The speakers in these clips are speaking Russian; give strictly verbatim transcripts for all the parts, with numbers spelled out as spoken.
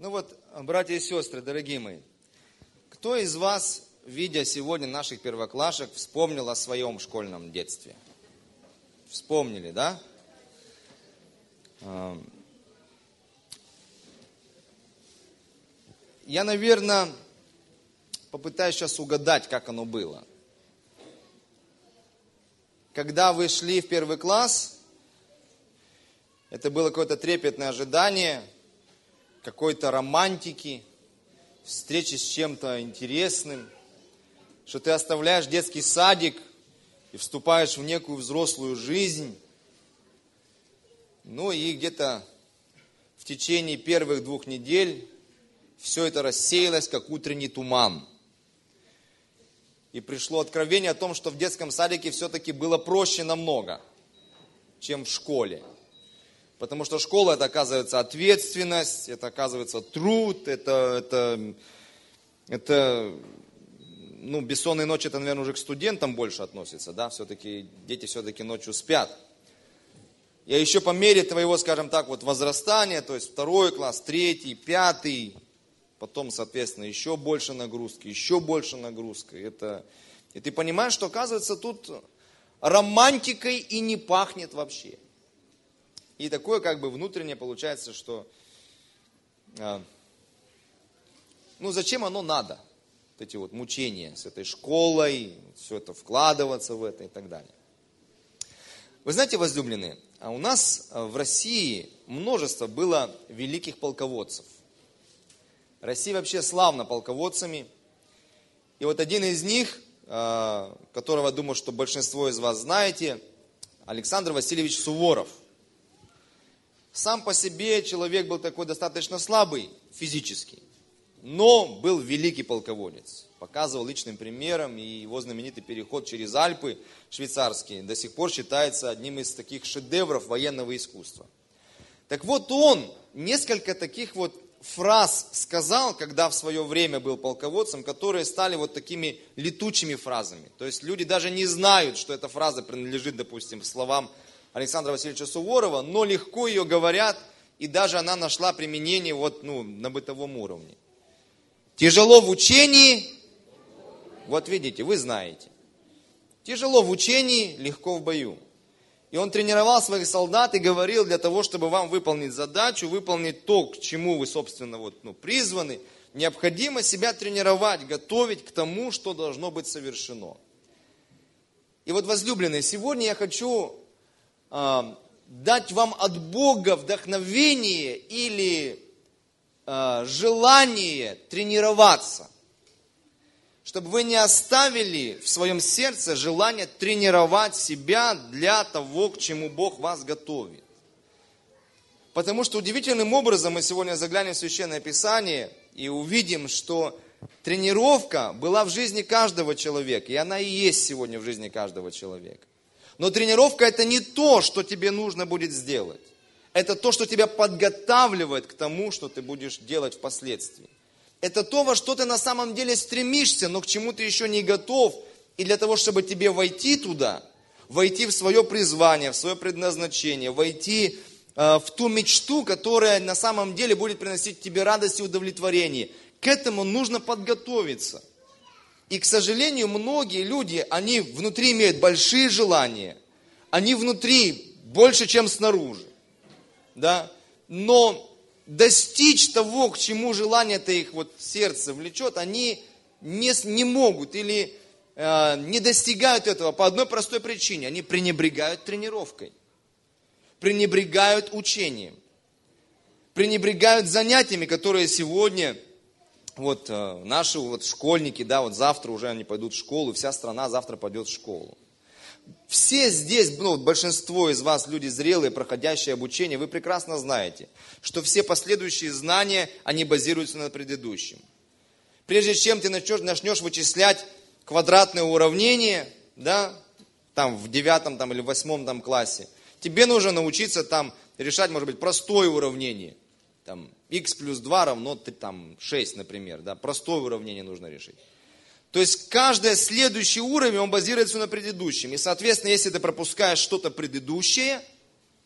Ну вот, братья и сестры, дорогие мои, кто из вас, видя сегодня наших первоклашек, вспомнил о своем школьном детстве? Вспомнили, да? Я, наверное, попытаюсь сейчас угадать, как оно было. Когда вы шли в первый класс, это было какое-то трепетное ожидание, какой-то романтики, встречи с чем-то интересным, что ты оставляешь детский садик и вступаешь в некую взрослую жизнь. Ну и где-то в течение первых двух недель все это рассеялось, как утренний туман. И пришло откровение о том, что в детском садике все-таки было проще намного, чем в школе. Потому что школа — это, оказывается, ответственность, это, оказывается, труд, это, это, это ну, бессонные ночи, это, наверное, уже к студентам больше относится, да, все-таки дети все-таки ночью спят. И еще по мере твоего, скажем так, вот возрастания, то есть второй класс, третий, пятый, потом, соответственно, еще больше нагрузки, еще больше нагрузки. Это... И ты понимаешь, что, оказывается, тут романтикой и не пахнет вообще. И такое как бы внутреннее получается, что а, ну зачем оно надо? Вот эти вот мучения с этой школой, все это вкладываться в это и так далее. Вы знаете, возлюбленные, а у нас в России множество было великих полководцев. Россия вообще славна полководцами. И вот один из них, которого, думаю, что большинство из вас знаете, Александр Васильевич Суворов. Сам по себе человек был такой достаточно слабый физически, но был великий полководец. Показывал личным примером, и его знаменитый переход через Альпы швейцарские до сих пор считается одним из таких шедевров военного искусства. Так вот он несколько таких вот фраз сказал, когда в свое время был полководцем, которые стали вот такими летучими фразами. То есть люди даже не знают, что эта фраза принадлежит, допустим, словам Александра Васильевича Суворова, но легко ее говорят, и даже она нашла применение вот, ну, на бытовом уровне. Тяжело в учении, вот видите, вы знаете. Тяжело в учении, легко в бою. И он тренировал своих солдат и говорил, для того, чтобы вам выполнить задачу, выполнить то, к чему вы, собственно, вот, ну, призваны, необходимо себя тренировать, готовить к тому, что должно быть совершено. И вот, возлюбленные, сегодня я хочу э, дать вам от Бога вдохновение или э, желание тренироваться, чтобы вы не оставили в своем сердце желание тренировать себя для того, к чему Бог вас готовит. Потому что удивительным образом мы сегодня заглянем в Священное Писание и увидим, что тренировка была в жизни каждого человека, и она и есть сегодня в жизни каждого человека. Но тренировка — это не то, что тебе нужно будет сделать. Это то, что тебя подготавливает к тому, что ты будешь делать впоследствии. Это то, во что ты на самом деле стремишься, но к чему ты еще не готов. И для того, чтобы тебе войти туда, войти в свое призвание, в свое предназначение, войти э, в ту мечту, которая на самом деле будет приносить тебе радость и удовлетворение, к этому нужно подготовиться. И, к сожалению, многие люди, они внутри имеют большие желания, они внутри больше, чем снаружи. Да? Но достичь того, к чему желание-то их вот сердце влечет, они не, не могут или э, не достигают этого по одной простой причине. Они пренебрегают тренировкой, пренебрегают учением, пренебрегают занятиями, которые сегодня вот э, наши вот школьники, да, вот завтра уже они пойдут в школу, вся страна завтра пойдет в школу. Все здесь, ну, большинство из вас, люди зрелые, проходящие обучение, вы прекрасно знаете, что все последующие знания, они базируются на предыдущем. Прежде чем ты начнешь, начнешь вычислять квадратные уравнения, да, там в девятом там, или в восьмом там, классе, тебе нужно научиться там решать, может быть, простое уравнение. Там х плюс два равно там, шесть, например, да, простое уравнение нужно решить. То есть каждый следующий уровень, он базируется на предыдущем. И, соответственно, если ты пропускаешь что-то предыдущее,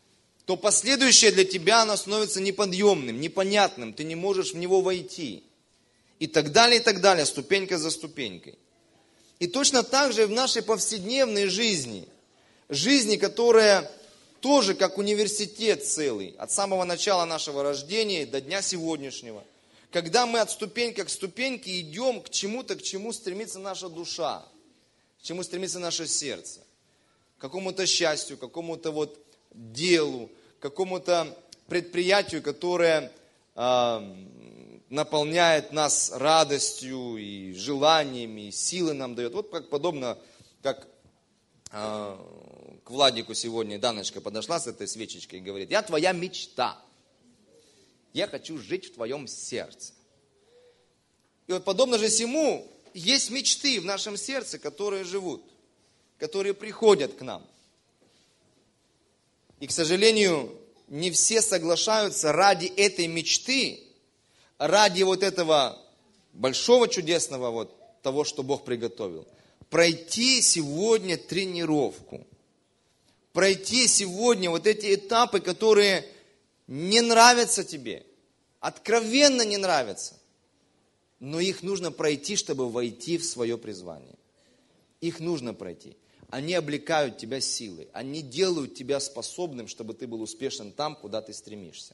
то последующее для тебя, оно становится неподъемным, непонятным, ты не можешь в него войти. И так далее, и так далее, ступенька за ступенькой. И точно так же и в нашей повседневной жизни, жизни, которая тоже как университет целый, от самого начала нашего рождения до дня сегодняшнего, когда мы от ступеньки к ступеньке идем к чему-то, к чему стремится наша душа, к чему стремится наше сердце, к какому-то счастью, к какому-то вот делу, к какому-то предприятию, которое э, наполняет нас радостью и желаниями, и силы нам дает. Вот как подобно, как э, к Владику сегодня Даночка подошла с этой свечечкой и говорит: я твоя мечта. Я хочу жить в твоем сердце. И вот подобно же сему, есть мечты в нашем сердце, которые живут, которые приходят к нам. И, к сожалению, не все соглашаются ради этой мечты, ради вот этого большого чудесного вот того, что Бог приготовил, пройти сегодня тренировку, пройти сегодня вот эти этапы, которые не нравятся тебе, откровенно не нравятся, но их нужно пройти, чтобы войти в свое призвание. Их нужно пройти. Они облекают тебя силой, они делают тебя способным, чтобы ты был успешен там, куда ты стремишься.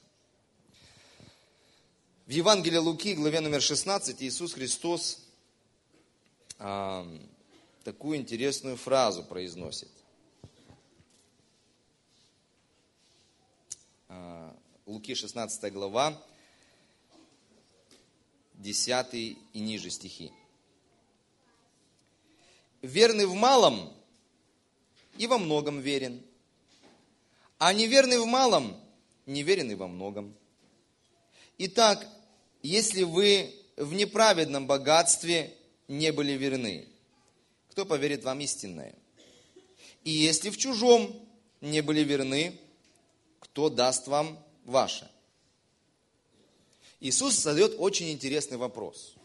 В Евангелии Луки, главе номер шестнадцать, Иисус Христос а, такую интересную фразу произносит. А, Луки шестнадцатая глава, десятый и ниже стихи. «Верный в малом и во многом верен, а неверный в малом неверен и во многом. Итак, если вы в неправедном богатстве не были верны, кто поверит вам истинное? И если в чужом не были верны, кто даст вам ваше?» Иисус задает очень интересный вопрос.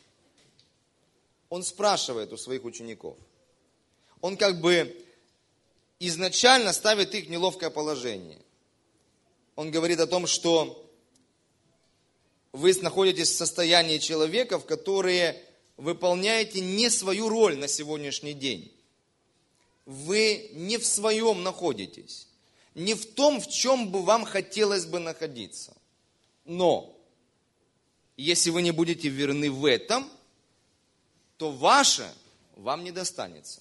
Он спрашивает у своих учеников. Он как бы изначально ставит их в неловкое положение. Он говорит о том, что вы находитесь в состоянии человеков, которые выполняете не свою роль на сегодняшний день. Вы не в своем находитесь, не в том, в чем бы вам хотелось бы находиться. Но если вы не будете верны в этом, то ваше вам не достанется.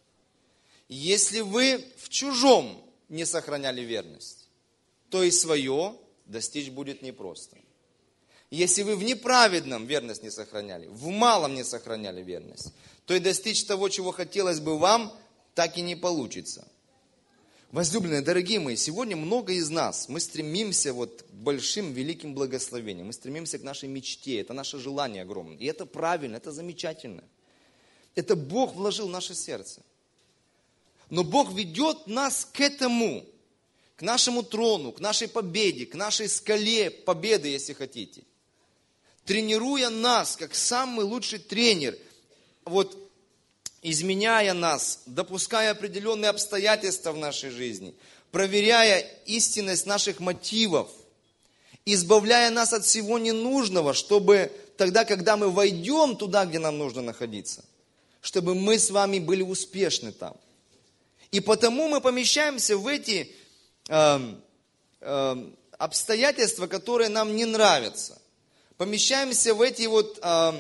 Если вы в чужом не сохраняли верность, то и свое достичь будет непросто. Если вы в неправедном верность не сохраняли, в малом не сохраняли верность, то и достичь того, чего хотелось бы вам, так и не получится. Возлюбленные, дорогие мои, сегодня много из нас, мы стремимся вот к большим, великим благословениям, мы стремимся к нашей мечте, это наше желание огромное. И это правильно, это замечательно. Это Бог вложил в наше сердце. Но Бог ведет нас к этому, к нашему трону, к нашей победе, к нашей скале победы, если хотите. Тренируя нас, как самый лучший тренер, вот изменяя нас, допуская определенные обстоятельства в нашей жизни, проверяя истинность наших мотивов, избавляя нас от всего ненужного, чтобы тогда, когда мы войдем туда, где нам нужно находиться, чтобы мы с вами были успешны там. И потому мы помещаемся в эти э, э, обстоятельства, которые нам не нравятся. Помещаемся в эти вот э,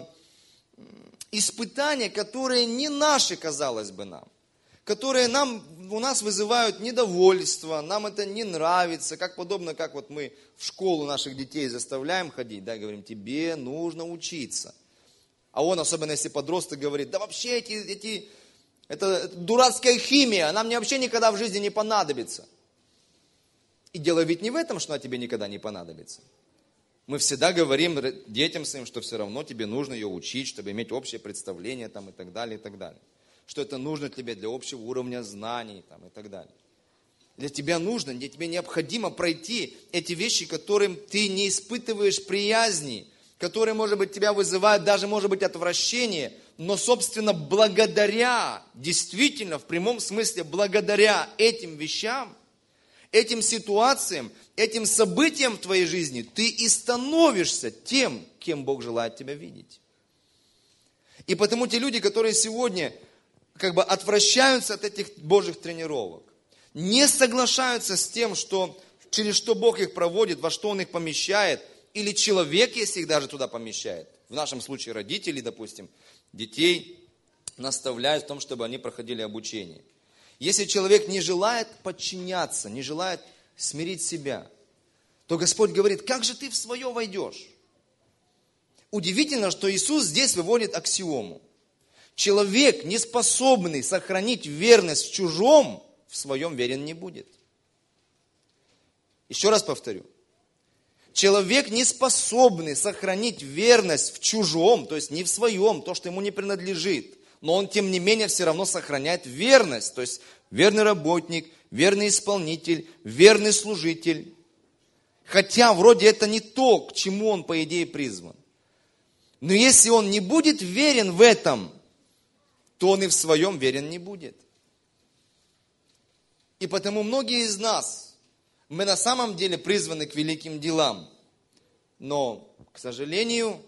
испытания, которые не наши, казалось бы, нам. Которые нам, у нас вызывают недовольство, нам это не нравится. Как подобно, как вот мы в школу наших детей заставляем ходить, да, говорим, тебе нужно учиться. А он, особенно если подросток, говорит, да вообще эти... эти Это, это дурацкая химия, она мне вообще никогда в жизни не понадобится. И дело ведь не в этом, что она тебе никогда не понадобится. Мы всегда говорим детям своим, что все равно тебе нужно ее учить, чтобы иметь общее представление там, и так далее, и так далее. Что это нужно тебе для общего уровня знаний там, и так далее. Для тебя нужно, для тебе необходимо пройти эти вещи, которым ты не испытываешь приязни, которые, может быть, тебя вызывают даже, может быть, отвращение, но, собственно, благодаря, действительно, в прямом смысле, благодаря этим вещам, этим ситуациям, этим событиям в твоей жизни ты и становишься тем, кем Бог желает тебя видеть. И потому те люди, которые сегодня как бы отвращаются от этих Божьих тренировок, не соглашаются с тем, что, через что Бог их проводит, во что Он их помещает, или человек, если их даже туда помещает, в нашем случае родители, допустим, детей наставляют в том, чтобы они проходили обучение. Если человек не желает подчиняться, не желает смирить себя, то Господь говорит, как же ты в свое войдешь? Удивительно, что Иисус здесь выводит аксиому. Человек, не способный сохранить верность в чужом, в своем верен не будет. Еще раз повторю. Человек, не способный сохранить верность в чужом, то есть не в своем, то, что ему не принадлежит, но он, тем не менее, все равно сохраняет верность, то есть верный работник, верный исполнитель, верный служитель. Хотя вроде это не то, к чему он, по идее, призван. Но если он не будет верен в этом, то он и в своем верен не будет. И потому многие из нас, мы на самом деле призваны к великим делам. Но, к сожалению,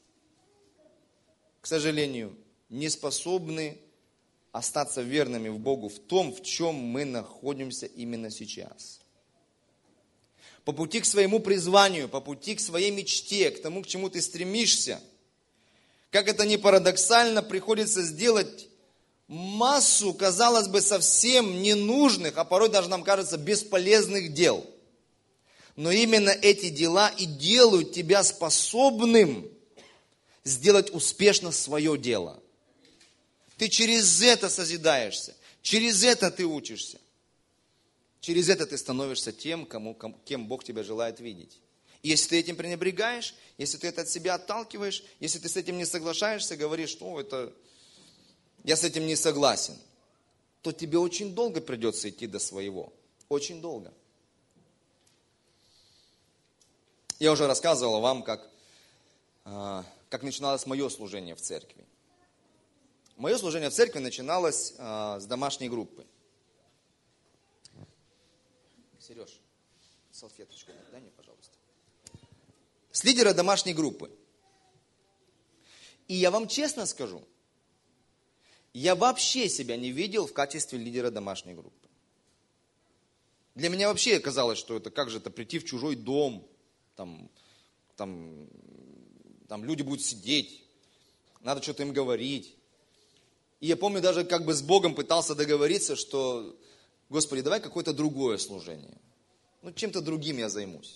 к сожалению, не способны остаться верными в Богу в том, в чем мы находимся именно сейчас. По пути к своему призванию, по пути к своей мечте, к тому, к чему ты стремишься, как это ни парадоксально, приходится сделать массу, казалось бы, совсем ненужных, а порой даже нам кажется бесполезных дел. Но именно эти дела и делают тебя способным сделать успешно свое дело. Ты через это созидаешься, через это ты учишься. Через это ты становишься тем, кому, кем Бог тебя желает видеть. И если ты этим пренебрегаешь, если ты это от себя отталкиваешь, если ты с этим не соглашаешься, говоришь, что это, я с этим не согласен, то тебе очень долго придется идти до своего. Очень долго. Я уже рассказывал вам, как, как начиналось мое служение в церкви. Мое служение в церкви начиналось с домашней группы. Сереж, салфеточку дай мне, пожалуйста. С лидера домашней группы. И я вам честно скажу, я вообще себя не видел в качестве лидера домашней группы. Для меня вообще казалось, что это как же это прийти в чужой дом, там, там, там люди будут сидеть, надо что-то им говорить. И я помню, даже как бы с Богом пытался договориться, что, Господи, давай какое-то другое служение. Ну, чем-то другим я займусь.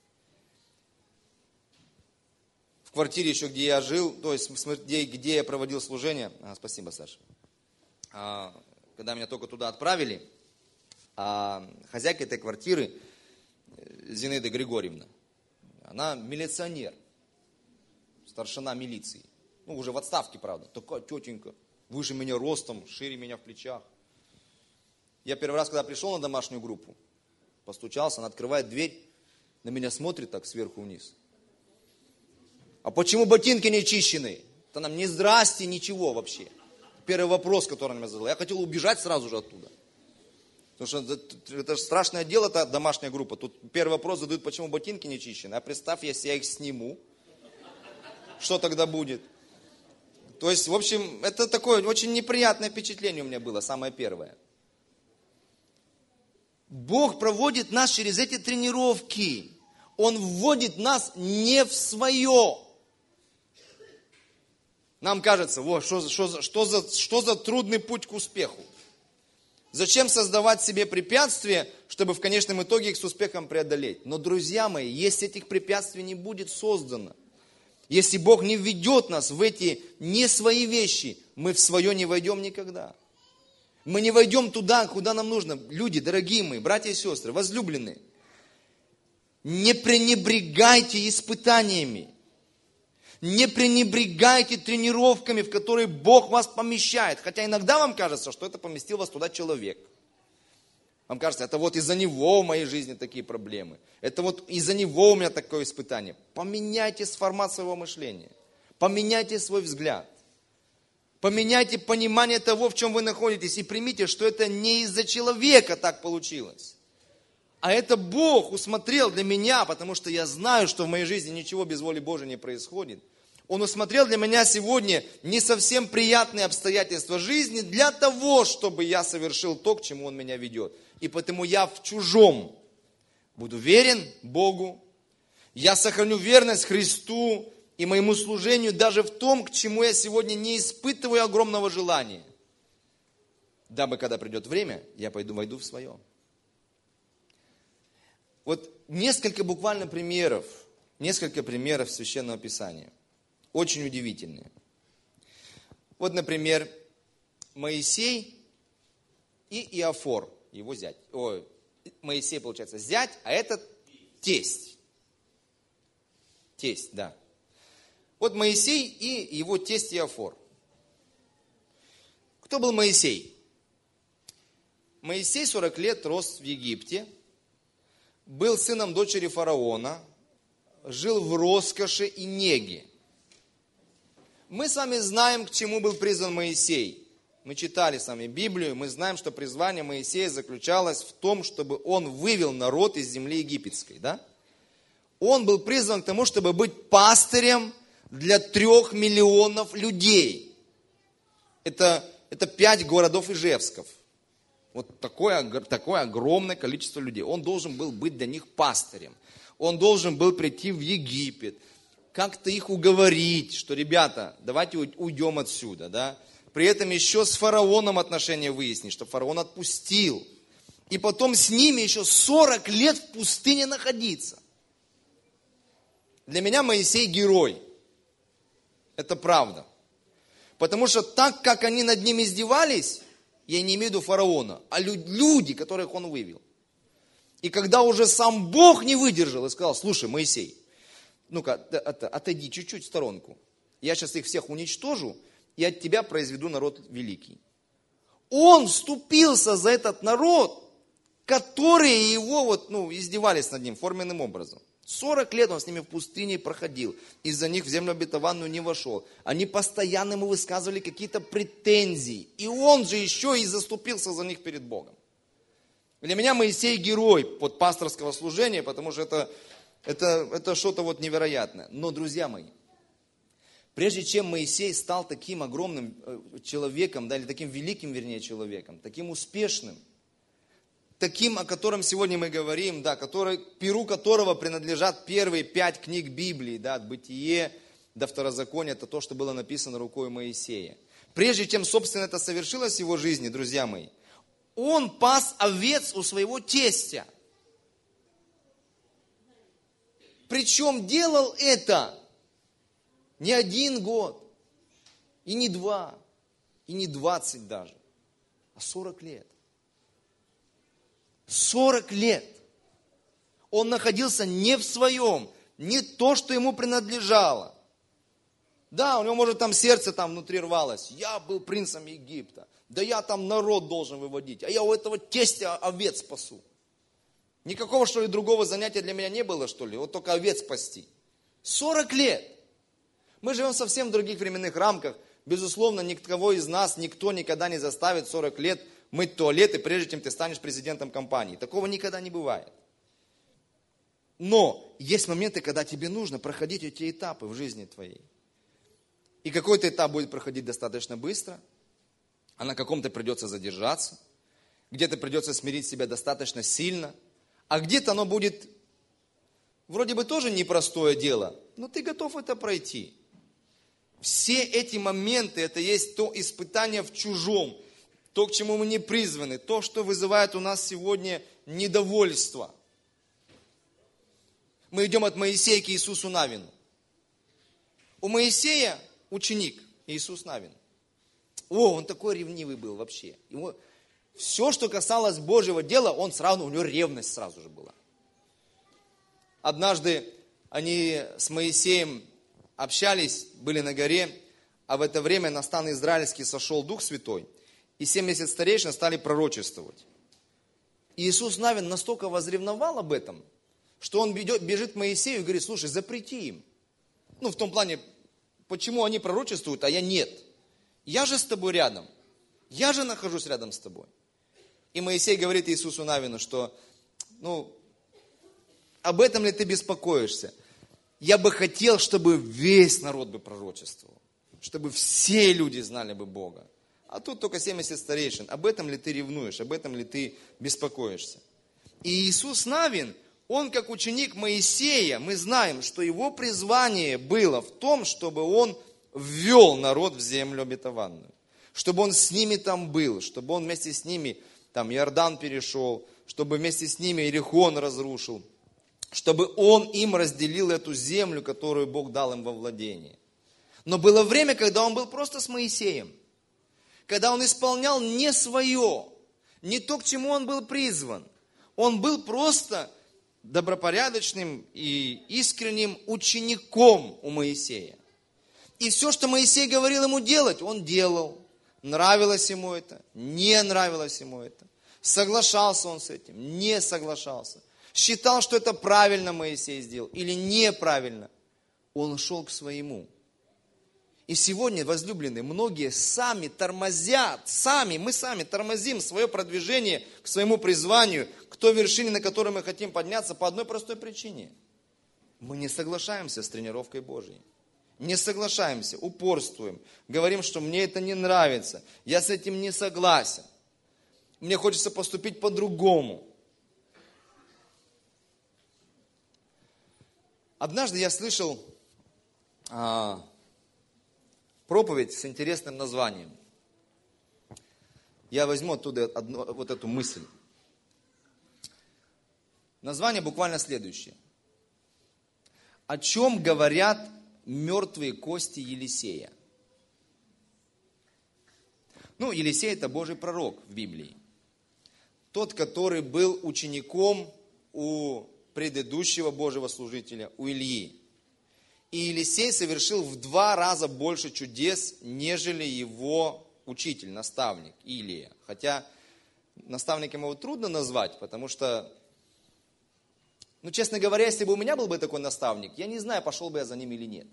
В квартире еще, где я жил, то есть где, где я проводил служение, а, спасибо, Саша, а, когда меня только туда отправили, а, хозяйка этой квартиры, Зинаида Григорьевна, она милиционер, старшина милиции, ну, уже в отставке, правда, такая тетенька, выше меня ростом, шире меня в плечах. Я первый раз, когда пришел на домашнюю группу, постучался, она открывает дверь, на меня смотрит так сверху вниз. А почему ботинки не чищены? Это нам не здрасте, ничего вообще. Первый вопрос, который она мне задала. Я хотел убежать сразу же оттуда. Потому что это, это же страшное дело, это домашняя группа. Тут первый вопрос задают, почему ботинки не чищены. А представь, если я их сниму, что тогда будет? То есть, в общем, это такое очень неприятное впечатление у меня было, самое первое. Бог проводит нас через эти тренировки. Он вводит нас не в свое. Нам кажется, вот, что, что, что, за, что за трудный путь к успеху. Зачем создавать себе препятствия, чтобы в конечном итоге их с успехом преодолеть? Но, друзья мои, если этих препятствий не будет создано, если Бог не введет нас в эти не свои вещи, мы в свое не войдем никогда. Мы не войдем туда, куда нам нужно. Люди, дорогие мои, братья и сестры, возлюбленные, не пренебрегайте испытаниями. Не пренебрегайте тренировками, в которые Бог вас помещает. Хотя иногда вам кажется, что это поместил вас туда человек. Вам кажется, это вот из-за него в моей жизни такие проблемы. Это вот из-за него у меня такое испытание. Поменяйте формат своего мышления. Поменяйте свой взгляд. Поменяйте понимание того, в чем вы находитесь. И примите, что это не из-за человека так получилось. А это Бог усмотрел для меня, потому что я знаю, что в моей жизни ничего без воли Божией не происходит. Он усмотрел для меня сегодня не совсем приятные обстоятельства жизни для того, чтобы я совершил то, к чему Он меня ведет. И потому я в чужом буду верен Богу. Я сохраню верность Христу и моему служению даже в том, к чему я сегодня не испытываю огромного желания. Дабы, когда придет время, я пойду, войду в свое. Вот несколько буквально примеров, несколько примеров Священного Писания. Очень удивительные. Вот, например, Моисей и Иофор, его зять. Ой, Моисей, получается, зять, а это тесть. Тесть, да. Вот Моисей и его тесть Иофор. Кто был Моисей? Моисей сорок лет рос в Египте, был сыном дочери фараона, жил в роскоши и неге. Мы с вами знаем, к чему был призван Моисей. Мы читали с вами Библию, мы знаем, что призвание Моисея заключалось в том, чтобы он вывел народ из земли египетской. Да? Он был призван к тому, чтобы быть пастырем для трех миллионов людей. Это, это пять городов Ижевсков. Вот такое, такое огромное количество людей. Он должен был быть для них пастырем. Он должен был прийти в Египет, как-то их уговорить, что, ребята, давайте уйдем отсюда. Да? При этом еще с фараоном отношения выяснить, чтобы фараон отпустил. И потом с ними еще сорок лет в пустыне находиться. Для меня Моисей герой. Это правда. Потому что так, как они над ним издевались, я не имею в виду фараона, а люди, которых он вывел. И когда уже сам Бог не выдержал и сказал: слушай, Моисей, ну-ка, отойди чуть-чуть в сторонку. Я сейчас их всех уничтожу, и от тебя произведу народ великий. Он вступился за этот народ, которые его вот, ну, издевались над ним форменным образом. сорок лет он с ними в пустыне проходил, из-за них в землю обетованную не вошел. Они постоянно ему высказывали какие-то претензии, и он же еще и заступился за них перед Богом. Для меня Моисей герой под пасторского служения, потому что это, это, это что-то вот невероятное. Но, друзья мои, прежде чем Моисей стал таким огромным человеком, да, или таким великим, вернее, человеком, таким успешным, таким, о котором сегодня мы говорим, да, который, перу которого принадлежат первые пять книг Библии, да, от Бытие до Второзакония, это то, что было написано рукой Моисея. Прежде чем, собственно, это совершилось в его жизни, друзья мои, он пас овец у своего тестя. Причем делал это не один год, и не два, и не двадцать даже, а сорок лет. сорок лет. Он находился не в своем, не то, что ему принадлежало. Да, у него, может, там сердце там внутри рвалось. Я был принцем Египта. Да я там народ должен выводить. А я у этого тестя овец спасу. Никакого, что ли, другого занятия для меня не было, что ли? Вот только овец спасти. сорок лет. Мы живем совсем в других временных рамках. Безусловно, никого из нас, никто никогда не заставит сорок лет мыть туалеты, прежде чем ты станешь президентом компании. Такого никогда не бывает. Но есть моменты, когда тебе нужно проходить эти этапы в жизни твоей. И какой-то этап будет проходить достаточно быстро, а на каком-то придется задержаться, где-то придется смирить себя достаточно сильно, а где-то оно будет вроде бы тоже непростое дело, но ты готов это пройти. Все эти моменты, это есть то испытание в чужом, то, к чему мы не призваны, то, что вызывает у нас сегодня недовольство. Мы идем от Моисея к Иисусу Навину. У Моисея ученик Иисус Навин. О, он такой ревнивый был вообще. Ему все, что касалось Божьего дела, он сразу, у него ревность сразу же была. Однажды они с Моисеем общались, были на горе, а в это время на стан израильский сошел Дух Святой, и семьдесят старейшин стали пророчествовать. И Иисус Навин настолько возревновал об этом, что он бежит к Моисею и говорит: слушай, запрети им. Ну, в том плане, почему они пророчествуют, а я нет. Я же с тобой рядом. Я же нахожусь рядом с тобой. И Моисей говорит Иисусу Навину, что Ну, об этом ли ты беспокоишься? Я бы хотел, чтобы весь народ бы пророчествовал, чтобы все люди знали бы Бога. А тут только семьдесят старейшин. Об этом ли ты ревнуешь, об этом ли ты беспокоишься? И Иисус Навин, он как ученик Моисея, мы знаем, что его призвание было в том, чтобы он ввел народ в землю обетованную. Чтобы он с ними там был, чтобы он вместе с ними там Иордан перешел, чтобы вместе с ними Иерихон разрушил, чтобы он им разделил эту землю, которую Бог дал им во владение. Но было время, когда он был просто с Моисеем, когда он исполнял не свое, не то, к чему он был призван. Он был просто добропорядочным и искренним учеником у Моисея. И все, что Моисей говорил ему делать, он делал. Нравилось ему это, не нравилось ему это. Соглашался он с этим, не соглашался. Считал, что это правильно Моисей сделал или неправильно. Он шел к своему. И сегодня, возлюбленные, многие сами тормозят, сами, мы сами тормозим свое продвижение к своему призванию, к той вершине, на которой мы хотим подняться, по одной простой причине. Мы не соглашаемся с тренировкой Божьей. Не соглашаемся, упорствуем, говорим, что мне это не нравится, я с этим не согласен. Мне хочется поступить по-другому. Однажды я слышал а, проповедь с интересным названием. Я возьму оттуда одну, вот эту мысль. Название буквально следующее. О чем говорят мертвые кости Елисея? Ну, Елисей это Божий пророк в Библии. Тот, который был учеником у предыдущего Божьего служителя, у Ильи. И Елисей совершил в два раза больше чудес, нежели его учитель, наставник Илия. Хотя наставником его трудно назвать, потому что, ну, честно говоря, если бы у меня был бы такой наставник, я не знаю, пошел бы я за ним или нет.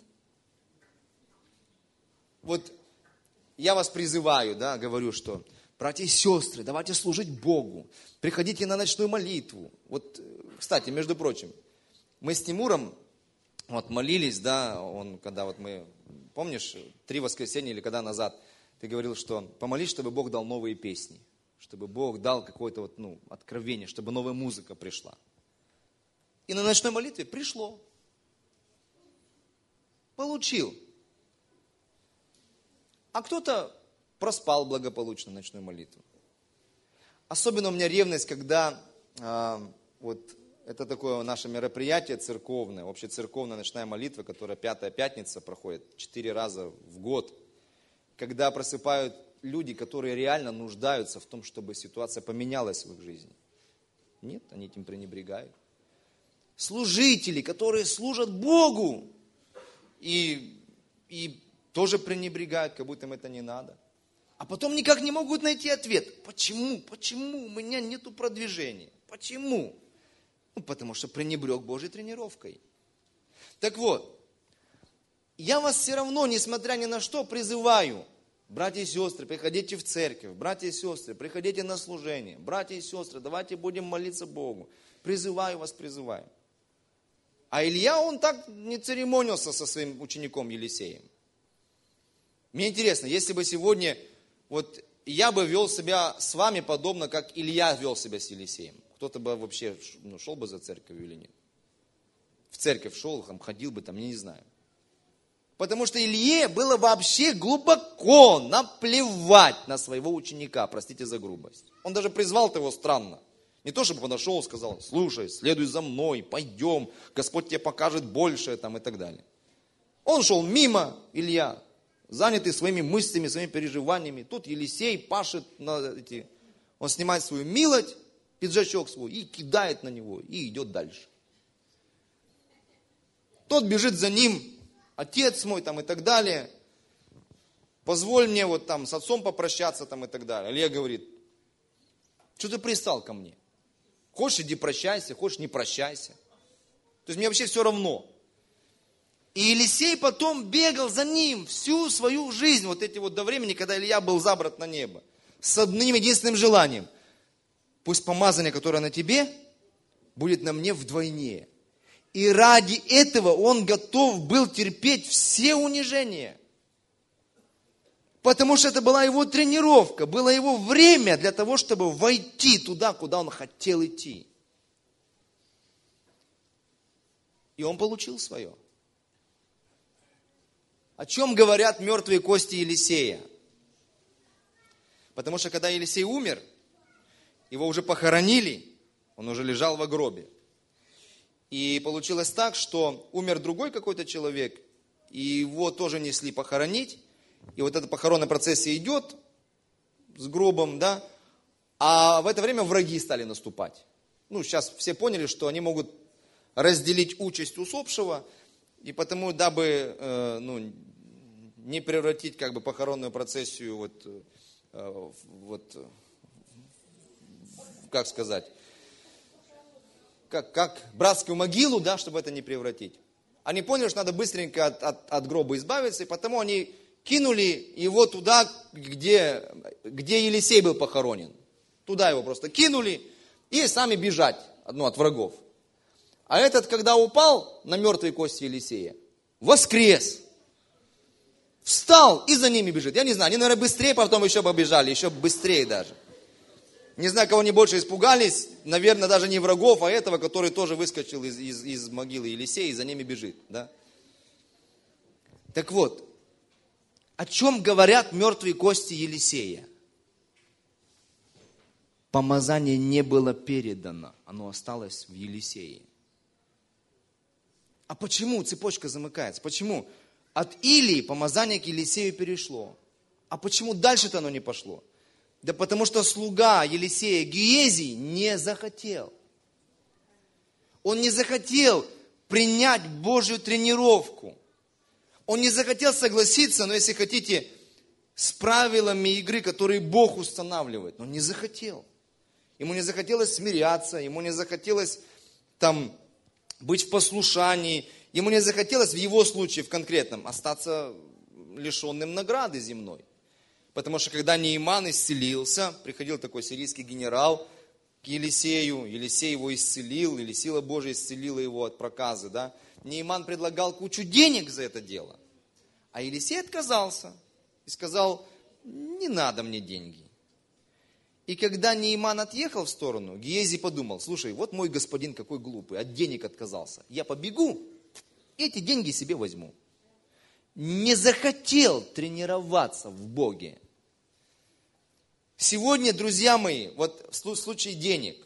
Вот я вас призываю, да, говорю, что братья и сестры, давайте служить Богу, приходите на ночную молитву. Вот, кстати, между прочим, мы с Тимуром вот молились, да, он, когда вот мы, помнишь, три воскресенья или когда назад, ты говорил, что помолись, чтобы Бог дал новые песни, чтобы Бог дал какое-то вот, ну, откровение, чтобы новая музыка пришла. И на ночной молитве пришло. Получил. А кто-то проспал благополучно ночную молитву. Особенно у меня ревность, когда э, вот это такое наше мероприятие церковное, общецерковная ночная молитва, которая пятая пятница проходит четыре раза в год, когда просыпают люди, которые реально нуждаются в том, чтобы ситуация поменялась в их жизни. Нет, они этим пренебрегают. Служители, которые служат Богу и, и тоже пренебрегают, как будто им это не надо. А потом никак не могут найти ответ. Почему? Почему у меня нету продвижения? Почему? Ну, потому что пренебрег Божьей тренировкой. Так вот, я вас все равно, несмотря ни на что, призываю. Братья и сестры, приходите в церковь. Братья и сестры, приходите на служение. Братья и сестры, давайте будем молиться Богу. Призываю вас, призываю. А Илья, он так не церемонился со своим учеником Елисеем. Мне интересно, если бы сегодня, вот я бы вел себя с вами подобно, как Илья вел себя с Елисеем. Кто-то бы вообще, ну, шел бы за церковью или нет? В церковь шел, там, ходил бы, там, я не знаю. Потому что Илье было вообще глубоко наплевать на своего ученика, простите за грубость. Он даже призвал его странно. Не то, чтобы подошел и сказал, слушай, следуй за мной, пойдем, Господь тебе покажет большее, там, и так далее. Он шел мимо, Илья, занятый своими мыслями, своими переживаниями. Тут Елисей пашет на эти, он снимает свою милоть, пиджачок свой и кидает на него, и идет дальше. Тот бежит за ним, отец мой, там, и так далее. Позволь мне вот там с отцом попрощаться, там, и так далее. Илья говорит, что ты пристал ко мне? Хочешь, иди прощайся, хочешь, не прощайся. То есть мне вообще все равно. И Елисей потом бегал за ним всю свою жизнь, вот эти вот до времени, когда Илья был забрат на небо, с одним единственным желанием. Пусть помазание, которое на тебе, будет на мне вдвойне. И ради этого он готов был терпеть все унижения. Потому что это была его тренировка, было его время для того, чтобы войти туда, куда он хотел идти. И он получил свое. О чем говорят мертвые кости Елисея? Потому что когда Елисей умер, его уже похоронили, он уже лежал в гробе. И получилось так, что умер другой какой-то человек, и его тоже несли похоронить. И вот эта похоронная процессия идет с гробом, да, а в это время враги стали наступать. Ну, сейчас все поняли, что они могут разделить участь усопшего, и потому, дабы э, ну, не превратить как бы похоронную процессию вот, э, вот как сказать, как, как братскую могилу, да, чтобы это не превратить. Они поняли, что надо быстренько от, от, от гроба избавиться, и потому они кинули его туда, где, где Елисей был похоронен. Туда его просто кинули и сами бежать, ну, от врагов. А этот, когда упал на мертвые кости Елисея, воскрес, встал и за ними бежит. Я не знаю, они, наверное, быстрее потом еще побежали, еще быстрее даже. Не знаю, кого они больше испугались, наверное, даже не врагов, а этого, который тоже выскочил из, из, из могилы Елисея и за ними бежит. Да? Так вот, о чем говорят мертвые кости Елисея? Помазание не было передано, оно осталось в Елисее. А почему цепочка замыкается? Почему от Илии помазание к Елисею перешло? А почему дальше-то оно не пошло? Да потому что слуга Елисея Гиези не захотел. Он не захотел принять Божью тренировку. Он не захотел согласиться, но если хотите, с правилами игры, которые Бог устанавливает. Но он не захотел. Ему не захотелось смиряться, ему не захотелось там быть в послушании, ему не захотелось в его случае, в конкретном, остаться лишенным награды земной. Потому что когда Неиман исцелился, приходил такой сирийский генерал к Елисею, Елисей его исцелил, или сила Божия исцелила его от проказы, да. Неиман предлагал кучу денег за это дело. А Елисей отказался и сказал, не надо мне деньги. И когда Неиман отъехал в сторону, Гиези подумал, слушай, вот мой господин какой глупый, от денег отказался. Я побегу, эти деньги себе возьму. Не захотел тренироваться в Боге. Сегодня, друзья мои, вот в случае денег,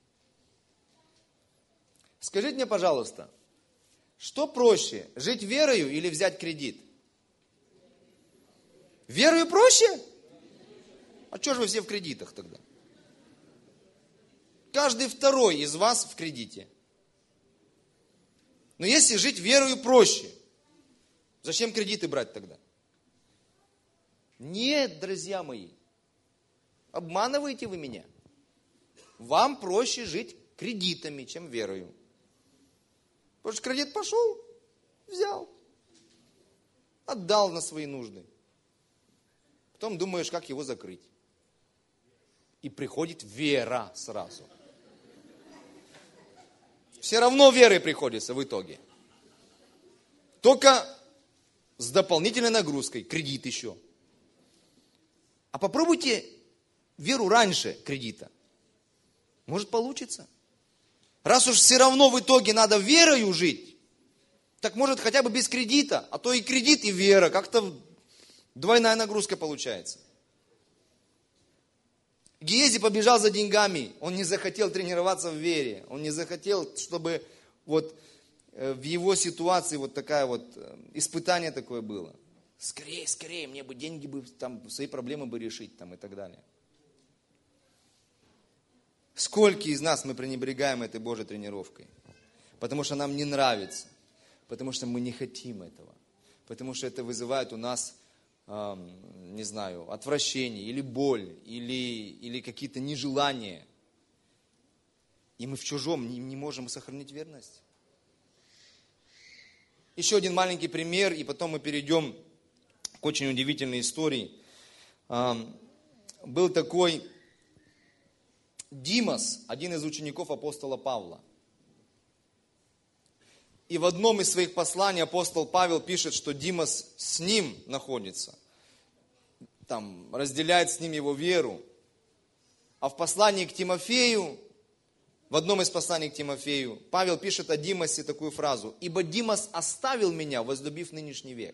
скажите мне, пожалуйста, что проще, жить верою или взять кредит? Верою проще? А что же вы все в кредитах тогда? Каждый второй из вас в кредите. Но если жить верою проще, зачем кредиты брать тогда? Нет, друзья мои, обманываете вы меня. Вам проще жить кредитами, чем верою. Потому что кредит пошел, взял, отдал на свои нужды. Потом думаешь, как его закрыть. И приходит вера сразу. Все равно верой приходится в итоге. Только с дополнительной нагрузкой, кредит еще. А попробуйте веру раньше кредита. Может получится. Раз уж все равно в итоге надо верою жить, так может хотя бы без кредита, а то и кредит, и вера, как-то двойная нагрузка получается. Гиези побежал за деньгами, он не захотел тренироваться в вере, он не захотел, чтобы вот в его ситуации вот такая вот испытание такое было. Скорее, скорее, мне бы деньги бы там свои проблемы бы решить там и так далее. Сколько из нас мы пренебрегаем этой Божьей тренировкой? Потому что нам не нравится, потому что мы не хотим этого, потому что это вызывает у нас, эм, не знаю, отвращение или боль, или, или какие-то нежелания. И мы в чужом не, не можем сохранить верность. Еще один маленький пример, и потом мы перейдем к очень удивительной истории. Эм, был такой Димас, один из учеников апостола Павла. И в одном из своих посланий апостол Павел пишет, что Димас с ним находится, там, разделяет с ним его веру. А в послании к Тимофею, в одном из посланий к Тимофею, Павел пишет о Димасе такую фразу: «Ибо Димас оставил меня, возлюбив нынешний век».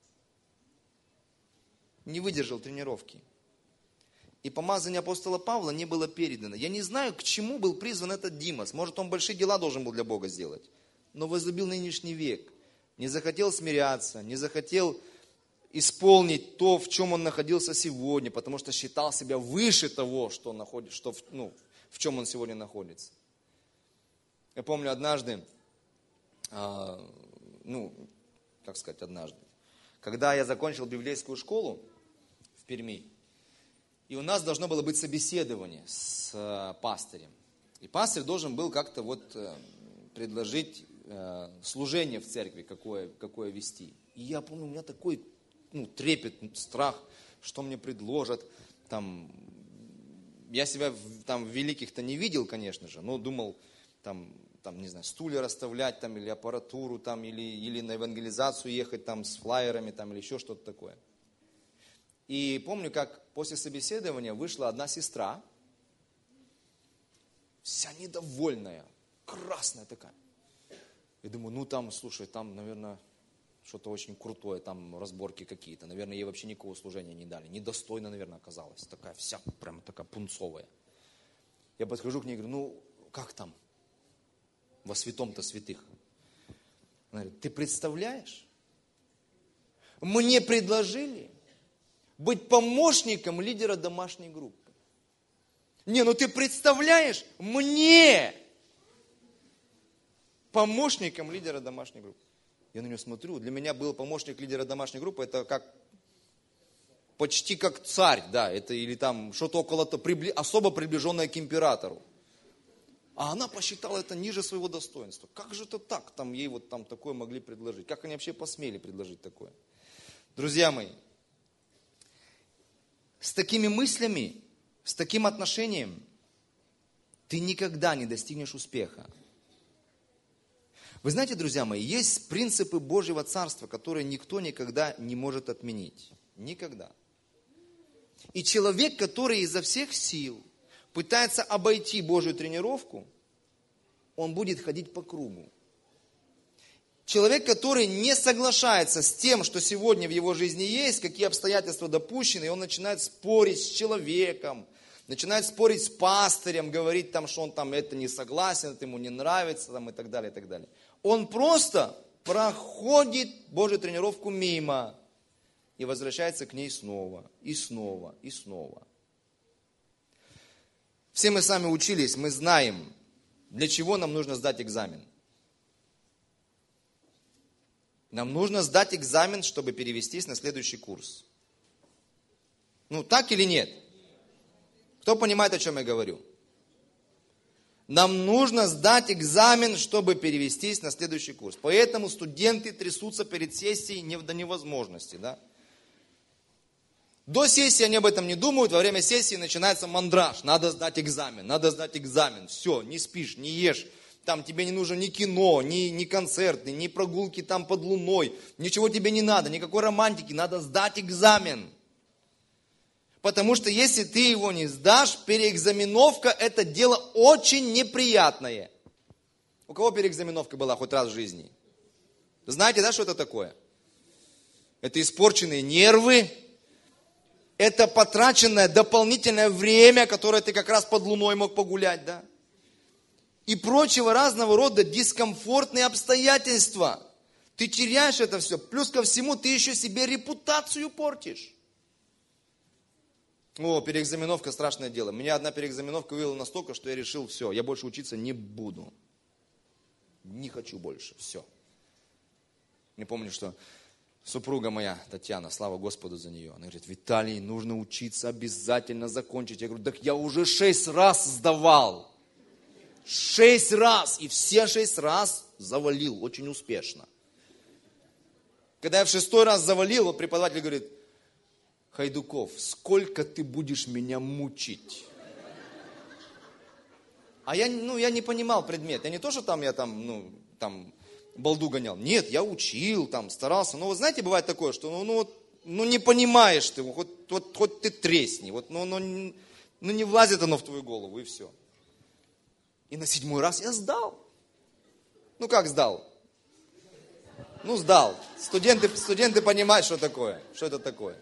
Не выдержал тренировки. И помазание апостола Павла не было передано. Я не знаю, к чему был призван этот Димас. Может, он большие дела должен был для Бога сделать. Но возлюбил нынешний век. Не захотел смиряться, не захотел исполнить то, в чем он находился сегодня, потому что считал себя выше того, что он находится, что, ну, в чем он сегодня находится. Я помню однажды, э, ну, как сказать, однажды, когда я закончил библейскую школу в Перми, и у нас должно было быть собеседование с э, пастырем. И пастырь должен был как-то вот э, предложить э, служение в церкви, какое, какое вести. И я помню, у меня такой ну, трепет, страх, что мне предложат. Там, я себя там великих-то не видел, конечно же, но думал, там, там, не знаю, стулья расставлять, там, или аппаратуру, там, или, или на евангелизацию ехать там, с флаерами там, или еще что-то такое. И помню, как после собеседования вышла одна сестра, вся недовольная, красная такая. Я думаю, ну там, слушай, там, наверное, что-то очень крутое, там разборки какие-то. Наверное, ей вообще никакого служения не дали. Недостойно, наверное, оказалась. Такая вся, прямо такая пунцовая. Я подхожу к ней и говорю, ну, как там? Во святом-то святых. Она говорит, ты представляешь? Мне предложили быть помощником лидера домашней группы. Не, ну ты представляешь, мне помощником лидера домашней группы. Я на нее смотрю, для меня был помощник лидера домашней группы, это как, почти как царь, да, это или там что-то около того, прибли, особо приближенное к императору. А она посчитала это ниже своего достоинства. Как же это так, там ей вот там такое могли предложить? Как они вообще посмели предложить такое? Друзья мои, с такими мыслями, с таким отношением ты никогда не достигнешь успеха. Вы знаете, друзья мои, есть принципы Божьего Царства, которые никто никогда не может отменить. Никогда. И человек, который изо всех сил пытается обойти Божью тренировку, он будет ходить по кругу. Человек, который не соглашается с тем, что сегодня в его жизни есть, какие обстоятельства допущены, и он начинает спорить с человеком, начинает спорить с пастырем, говорить там, что он там это не согласен, это ему не нравится, там, и так далее, и так далее. Он просто проходит Божью тренировку мимо и возвращается к ней снова, и снова, и снова. Все мы с вами учились, мы знаем, для чего нам нужно сдать экзамен. Нам нужно сдать экзамен, чтобы перевестись на следующий курс. Ну, так или нет? Кто понимает, о чем я говорю? Нам нужно сдать экзамен, чтобы перевестись на следующий курс. Поэтому студенты трясутся перед сессией не до невозможности. Да? До сессии они об этом не думают, во время сессии начинается мандраж. Надо сдать экзамен, надо сдать экзамен. Все, не спишь, не ешь. Там тебе не нужно ни кино, ни, ни концерты, ни прогулки там под луной. Ничего тебе не надо, никакой романтики. Надо сдать экзамен. Потому что если ты его не сдашь, переэкзаменовка это дело очень неприятное. У кого переэкзаменовка была хоть раз в жизни? Знаете, да, что это такое? Это испорченные нервы. Это потраченное дополнительное время, которое ты как раз под луной мог погулять, да? И прочего разного рода дискомфортные обстоятельства. Ты теряешь это все. Плюс ко всему ты еще себе репутацию портишь. О, переэкзаменовка страшное дело. Меня одна переэкзаменовка вывела настолько, что я решил, все, я больше учиться не буду. Не хочу больше, все. Не помню, что супруга моя, Татьяна, слава Господу за нее, она говорит, Виталий, нужно учиться, обязательно закончить. Я говорю, так я уже шесть раз сдавал. Шесть раз. И все шесть раз завалил очень успешно. Когда я в шестой раз завалил, вот преподаватель говорит, Хайдуков, сколько ты будешь меня мучить? А я, ну, я не понимал предмет. Я не то, что там я там, ну, там балду гонял. Нет, я учил, там, старался. Но вы знаете, бывает такое, что ну, ну, вот, ну не понимаешь ты, вот, вот, хоть ты тресни, вот, ну, ну, ну не влазит оно в твою голову, и все. И на седьмой раз я сдал. Ну как сдал? Ну сдал. Студенты, студенты понимают, что такое, что это такое.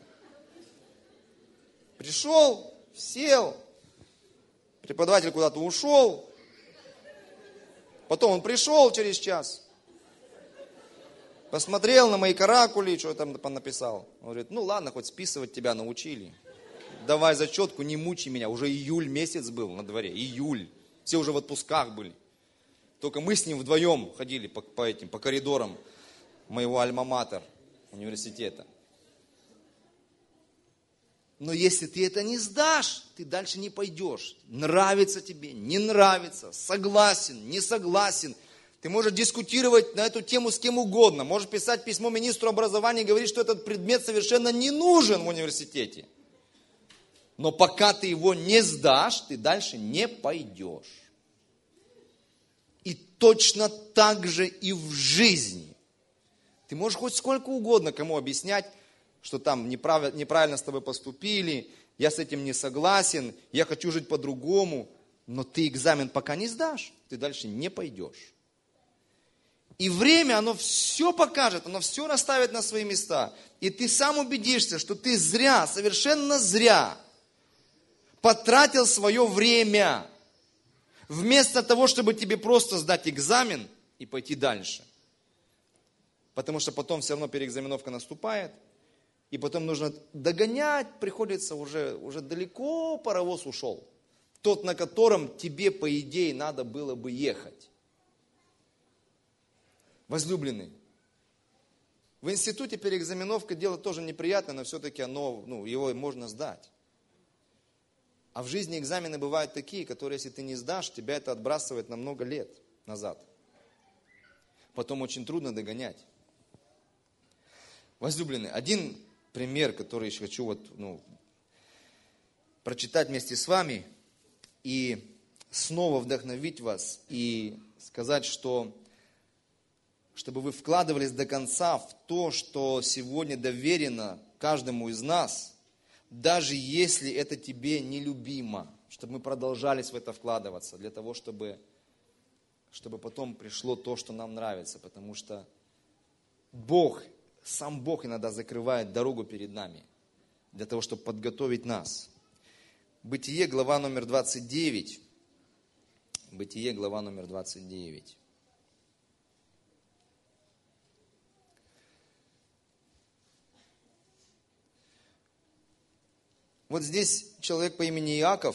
Пришел, сел, преподаватель куда-то ушел, потом он пришел через час, посмотрел на мои каракули, что там написал. Он говорит, ну ладно, хоть списывать тебя научили. Давай зачетку, не мучи меня. Уже июль месяц был на дворе, июль. Все уже в отпусках были. Только мы с ним вдвоем ходили по, по этим, по коридорам моего альма-матер университета. Но если ты это не сдашь, ты дальше не пойдешь. Нравится тебе, не нравится, согласен, не согласен. Ты можешь дискутировать на эту тему с кем угодно. Можешь писать письмо министру образования и говорить, что этот предмет совершенно не нужен в университете. Но пока ты его не сдашь, ты дальше не пойдешь. И точно так же и в жизни. Ты можешь хоть сколько угодно кому объяснять, что там неправильно, неправильно с тобой поступили, я с этим не согласен, я хочу жить по-другому, но ты экзамен пока не сдашь, ты дальше не пойдешь. И время, оно все покажет, оно все расставит на свои места. И ты сам убедишься, что ты зря, совершенно зря потратил свое время, вместо того, чтобы тебе просто сдать экзамен и пойти дальше. Потому что потом все равно переэкзаменовка наступает, и потом нужно догонять, приходится уже, уже далеко паровоз ушел. Тот, на котором тебе, по идее, надо было бы ехать. Возлюбленный, в институте переэкзаменовка дело тоже неприятное, но все-таки оно, ну, его можно сдать. А в жизни экзамены бывают такие, которые, если ты не сдашь, тебя это отбрасывает на много лет назад. Потом очень трудно догонять. Возлюбленный, один пример, который я хочу вот, ну, прочитать вместе с вами и снова вдохновить вас и сказать, что чтобы вы вкладывались до конца в то, что сегодня доверено каждому из нас, даже если это тебе нелюбимо, чтобы мы продолжались в это вкладываться, для того, чтобы, чтобы потом пришло то, что нам нравится, потому что Бог, сам Бог иногда закрывает дорогу перед нами, для того, чтобы подготовить нас. Бытие, глава номер двадцать девять. Бытие, глава номер двадцать девять. Вот здесь человек по имени Иаков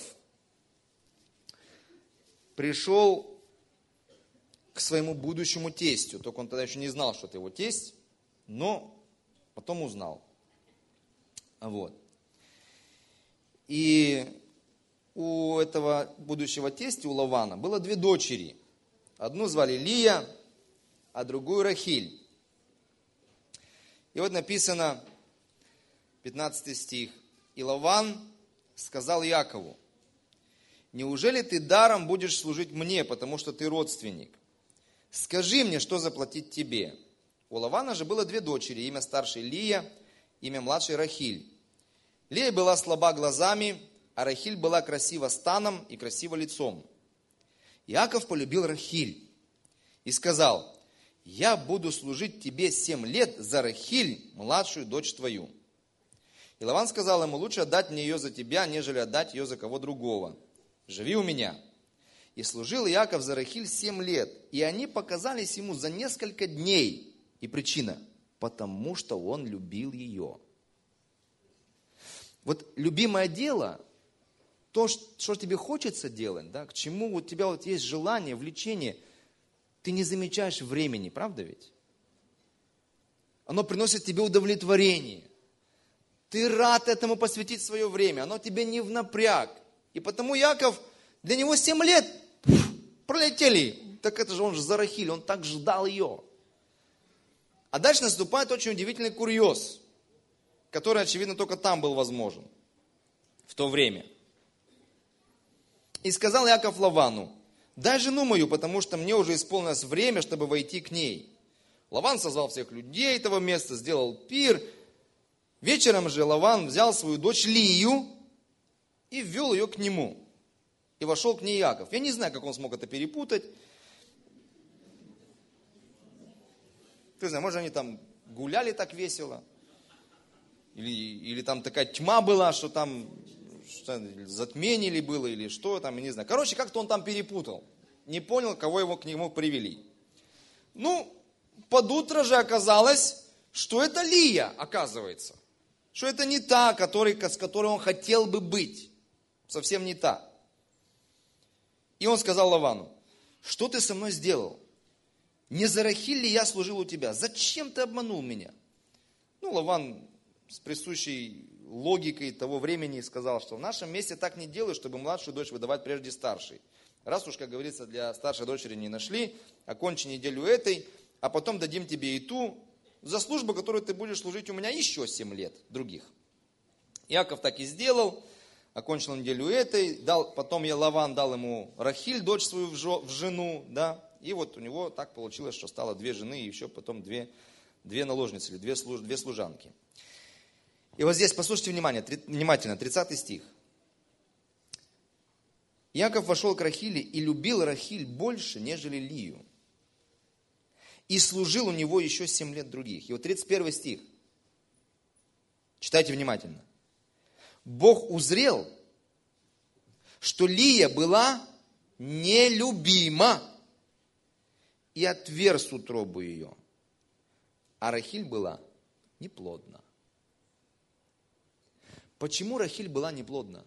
пришел к своему будущему тестю. Только он тогда еще не знал, что это его тесть, но потом узнал. Вот. И у этого будущего тестя, у Лавана, было две дочери. Одну звали Лия, а другую Рахиль. И вот написано, пятнадцатый стих. И Лаван сказал Якову: неужели ты даром будешь служить мне, потому что ты родственник? Скажи мне, что заплатить тебе. У Лавана же было две дочери, имя старшей Лия, имя младшей Рахиль. Лия была слаба глазами, а Рахиль была красива станом и красива лицом. Иаков полюбил Рахиль и сказал: я буду служить тебе семь лет за Рахиль, младшую дочь твою. И Лаван сказал ему: лучше отдать мне ее за тебя, нежели отдать ее за кого другого. Живи у меня. И служил Иаков за Рахиль семь лет, и они показались ему за несколько дней. И причина: потому что он любил ее. Вот любимое дело, то, что тебе хочется делать, да, к чему у тебя вот есть желание, влечение, ты не замечаешь времени, правда ведь? Оно приносит тебе удовлетворение. Ты рад этому посвятить свое время, оно тебе не в напряг. И потому Иаков, для него семь лет пролетели. Так это же он же за Рахиль, он так ждал ее. А дальше наступает очень удивительный курьез, который, очевидно, только там был возможен, в то время. И сказал Иаков Лавану: дай жену мою, потому что мне уже исполнилось время, чтобы войти к ней. Лаван созвал всех людей этого места, сделал пир. Вечером же Лаван взял свою дочь Лию и ввел ее к нему. И вошел к ней Иаков. Я не знаю, как он смог это перепутать. Ты знаешь, может, они там гуляли так весело. Или, или там такая тьма была, что там что, затмение ли было, или что там, я не знаю. Короче, как-то он там перепутал. Не понял, кого его к нему привели. Ну, под утро же оказалось, что это Лия, оказывается. Что это не та, который, с которой он хотел бы быть. Совсем не та. И он сказал Лавану: что ты со мной сделал? Не за Рахиль ли я служил у тебя? Зачем ты обманул меня? Ну, Лаван с присущей логикой того времени сказал, что в нашем месте так не делают, чтобы младшую дочь выдавать прежде старшей. Раз уж, как говорится, для старшей дочери не нашли, окончи неделю этой, а потом дадим тебе и ту, за службу, которую ты будешь служить у меня еще семь лет других. Иаков так и сделал, окончил неделю этой, дал, потом я Лаван дал ему Рахиль, дочь свою в жену, да, и вот у него так получилось, что стало две жены и еще потом две, две наложницы, или две, служ, две служанки. И вот здесь, послушайте внимание, внимательно, тридцатый стих. Иаков вошел к Рахиле и любил Рахиль больше, нежели Лию. И служил у него еще семь лет других. И вот тридцать первый стих. Читайте внимательно. Бог узрел, что Лия была нелюбима, и отверз утробу ее, а Рахиль была неплодна. Почему Рахиль была неплодна?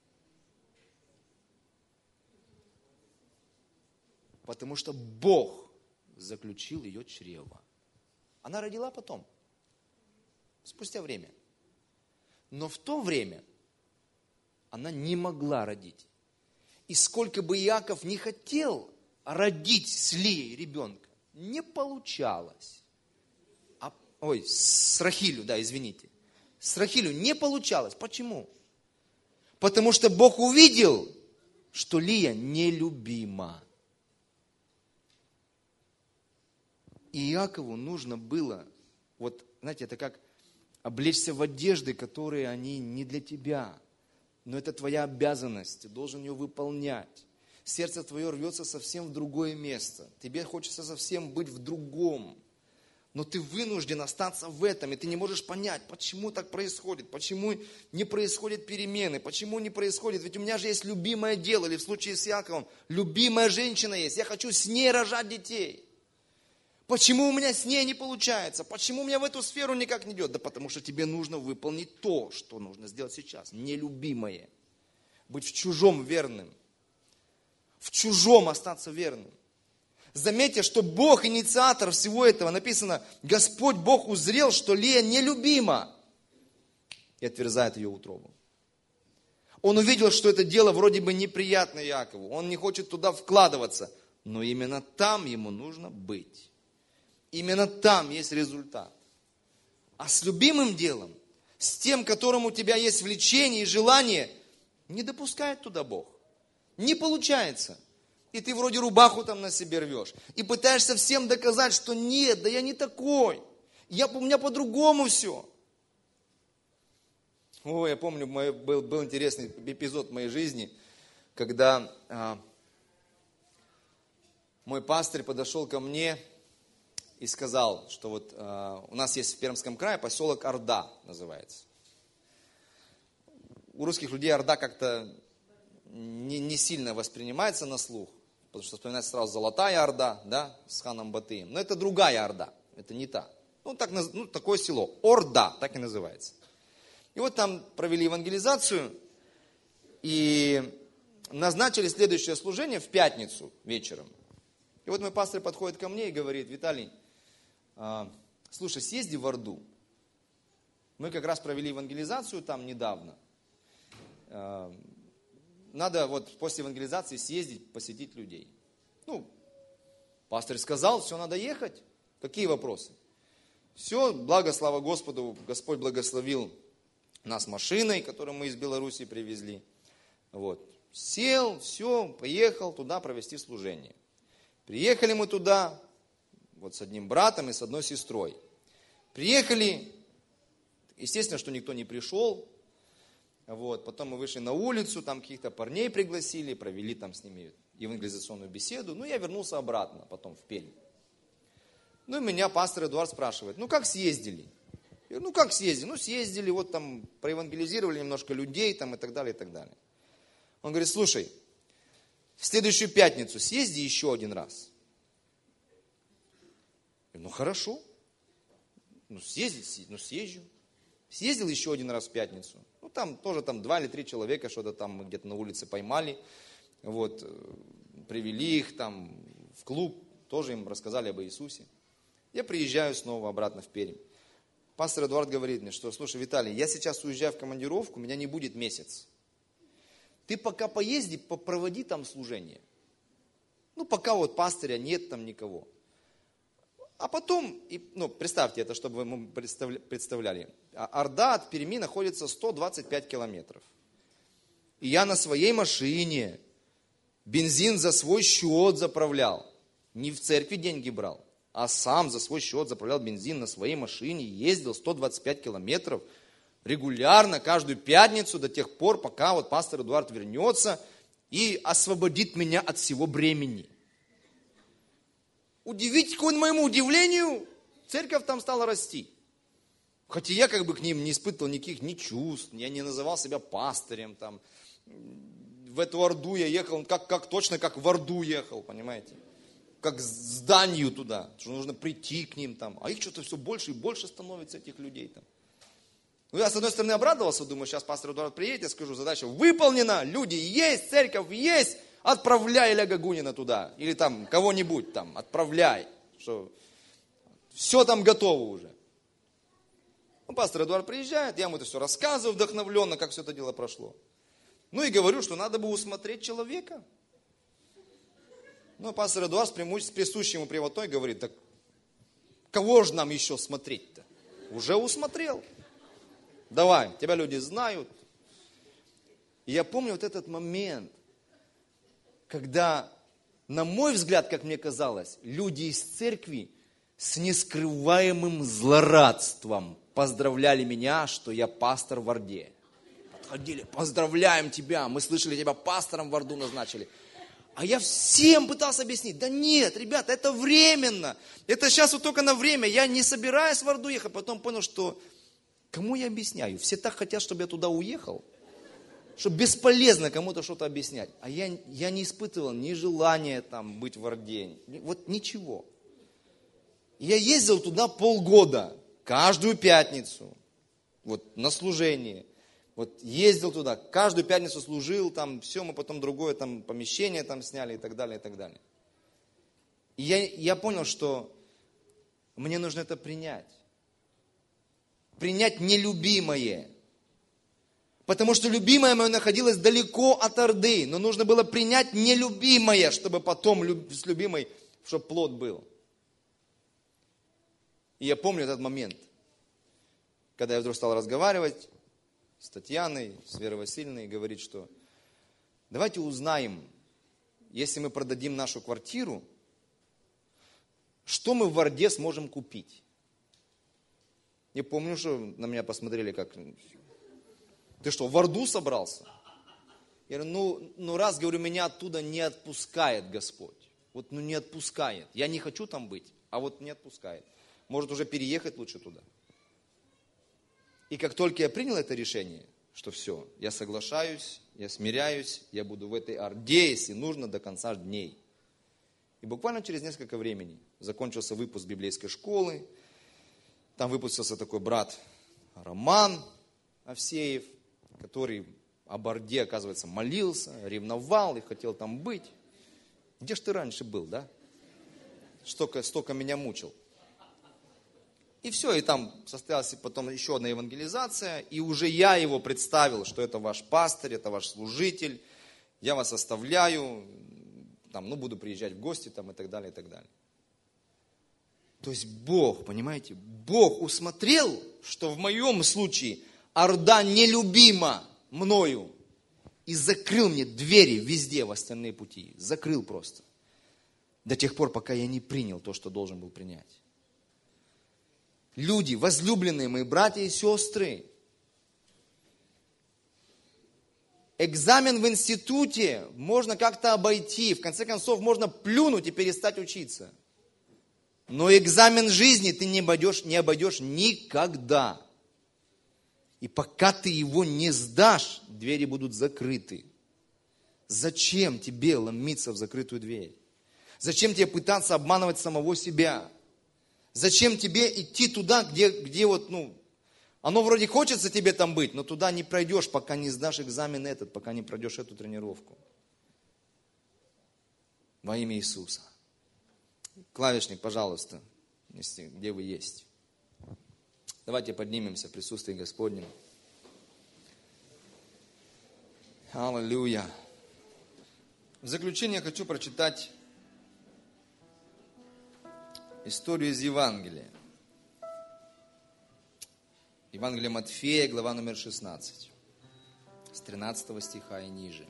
Потому что Бог заключил ее чрево. Она родила потом, спустя время. Но в то время она не могла родить. И сколько бы Иаков не хотел родить с Лией ребенка, не получалось. А, ой, с Рахилью, да, извините. С Рахилью не получалось. Почему? Потому что Бог увидел, что Лия нелюбима. И Иакову нужно было, вот, знаете, это как облечься в одежды, которые они не для тебя. Но это твоя обязанность, ты должен ее выполнять. Сердце твое рвется совсем в другое место. Тебе хочется совсем быть в другом. Но ты вынужден остаться в этом, и ты не можешь понять, почему так происходит, почему не происходят перемены, почему не происходит. Ведь у меня же есть любимое дело, или в случае с Иаковом, любимая женщина есть, я хочу с ней рожать детей. Почему у меня с ней не получается? Почему у меня в эту сферу никак не идет? Да потому что тебе нужно выполнить то, что нужно сделать сейчас. Нелюбимое. Быть в чужом верным. В чужом остаться верным. Заметьте, что Бог инициатор всего этого. Написано, Господь Бог узрел, что Лия нелюбима. И отверзает ее утробу. Он увидел, что это дело вроде бы неприятно Иакову. Он не хочет туда вкладываться. Но именно там ему нужно быть. Именно там есть результат. А с любимым делом, с тем, которым у тебя есть влечение и желание, не допускает туда Бог. Не получается. И ты вроде рубаху там на себе рвешь. И пытаешься всем доказать, что нет, да я не такой. Я, у меня по-другому все. Ой, я помню, мой, был, был интересный эпизод в моей жизни, когда а, мой пастырь подошел ко мне и сказал, что вот э, у нас есть в Пермском крае поселок Орда называется. У русских людей Орда как-то не, не сильно воспринимается на слух, потому что вспоминается сразу Золотая Орда, да, с ханом Батыем. Но это другая Орда, это не та. Ну, так, ну, такое село, Орда, так и называется. И вот там провели евангелизацию и назначили следующее служение в пятницу вечером. И вот мой пастор подходит ко мне и говорит: Виталий, слушай, съезди в Орду. Мы как раз провели евангелизацию там недавно. Надо вот после евангелизации съездить, посетить людей. Ну, пастор сказал, все, надо ехать. Какие вопросы? Все, благо, слава Господу, Господь благословил нас машиной, которую мы из Белоруссии привезли. Вот. Сел, все, поехал туда провести служение. Приехали мы туда. вот с одним братом и с одной сестрой. Приехали, естественно, что никто не пришел. Вот, потом мы вышли на улицу, там каких-то парней пригласили, провели там с ними евангелизационную беседу. Ну, я вернулся обратно потом в Пермь. Ну, и меня пастор Эдуард спрашивает, ну, как съездили? Я говорю, ну, как съездили? Ну, съездили, вот там проевангелизировали немножко людей там и так далее, и так далее. Он говорит, слушай, в следующую пятницу съезди еще один раз. Я говорю, ну, хорошо. Ну, съездить, ну, съезжу. Съездил еще один раз в пятницу. Ну, там тоже там два или три человека что-то там мы где-то на улице поймали. Вот, привели их там в клуб, тоже им рассказали об Иисусе. Я приезжаю снова обратно в Пермь. Пастор Эдуард говорит мне, что, слушай, Виталий, я сейчас уезжаю в командировку, меня не будет месяц. Ты пока поезди, попроводи там служение. Ну, пока вот пастыря нет там никого. А потом, ну, представьте это, чтобы вы ему представляли. Орда от Перми находится сто двадцать пять километров. И я на своей машине бензин за свой счет заправлял. Не в церкви деньги брал, а сам за свой счет заправлял бензин на своей машине. Ездил сто двадцать пять километров регулярно, каждую пятницу до тех пор, пока вот пастор Эдуард вернется и освободит меня от всего бремени. Удивительно, к моему удивлению, церковь там стала расти. Хотя я как бы к ним не испытывал никаких ни чувств, я не называл себя пастырем. Там. В эту Орду я ехал, как, как, точно как в Орду ехал, понимаете? Как к зданию туда, что нужно прийти к ним там. А их что-то все больше и больше становится, этих людей там. Ну я с одной стороны обрадовался, думаю, сейчас пастор Эдуард приедет, я скажу, задача выполнена, люди есть, церковь есть. Отправляй Илья Гагунина туда. Или там кого-нибудь там, отправляй. Что все там готово уже. Ну, пастор Эдуард приезжает, я ему это все рассказываю вдохновленно, как все это дело прошло. Ну и говорю, что надо бы усмотреть человека. Ну, пастор Эдуард с присущей ему прямотой говорит, так кого же нам еще смотреть-то? Уже усмотрел. Давай, тебя люди знают. И я помню вот этот момент, когда, на мой взгляд, как мне казалось, люди из церкви с нескрываемым злорадством поздравляли меня, что я пастор в Орде. Подходили, поздравляем тебя, мы слышали, тебя пастором в Орду назначили. А я всем пытался объяснить, да нет, ребята, это временно. Это сейчас вот только на время, я не собираюсь в Орду ехать. Потом понял, что кому я объясняю? Все так хотят, чтобы я туда уехал. Что бесполезно кому-то что-то объяснять. А я, я не испытывал ни желания там быть в Орде. Вот ничего. Я ездил туда полгода. Каждую пятницу. Вот на служение. Вот ездил туда. Каждую пятницу служил. Там все, мы потом другое там помещение там сняли и так далее, и так далее. И я, я понял, что мне нужно это принять. Принять нелюбимое. Потому что любимое мое находилось далеко от Орды. Но нужно было принять нелюбимое, чтобы потом с любимой, чтобы плод был. И я помню этот момент, когда я вдруг стал разговаривать с Татьяной, с Верой Васильевной, и говорит, что давайте узнаем, если мы продадим нашу квартиру, что мы в Орде сможем купить. Я помню, что на меня посмотрели как... Ты что, в Орду собрался? Я говорю, ну, ну раз, говорю, меня оттуда не отпускает Господь. Вот, ну не отпускает. Я не хочу там быть, а вот не отпускает. Может уже переехать лучше туда. И как только я принял это решение, что все, я соглашаюсь, я смиряюсь, я буду в этой Орде, если нужно, до конца дней. И буквально через несколько времени закончился выпуск библейской школы. Там выпустился такой брат Роман Овсеев, который об Орде, оказывается, молился, ревновал и хотел там быть. Где ж ты раньше был, да? Столько, столько меня мучил. И все, и там состоялась потом еще одна евангелизация, и уже я его представил, что это ваш пастырь, это ваш служитель, я вас оставляю, там, ну, буду приезжать в гости там, и так далее, и так далее. То есть Бог, понимаете, Бог усмотрел, что в моем случае Орда нелюбима мною, и закрыл мне двери везде в остальные пути, закрыл просто. до тех пор, пока я не принял то, что должен был принять. Люди, возлюбленные мои братья и сестры, экзамен в институте можно как-то обойти, в конце концов можно плюнуть и перестать учиться. Но экзамен жизни ты не обойдешь, не обойдешь никогда. И пока ты его не сдашь, двери будут закрыты. Зачем тебе ломиться в закрытую дверь? Зачем тебе пытаться обманывать самого себя? Зачем тебе идти туда, где, где вот, ну, оно вроде хочется тебе там быть, но туда не пройдешь, пока не сдашь экзамен этот, пока не пройдешь эту тренировку. Во имя Иисуса. Клавишник, пожалуйста, если, где вы есть. Давайте поднимемся в присутствии Господнем. Аллилуйя. В заключение я хочу прочитать историю из Евангелия. Евангелие Матфея, глава номер шестнадцать, с тринадцатого стиха и ниже.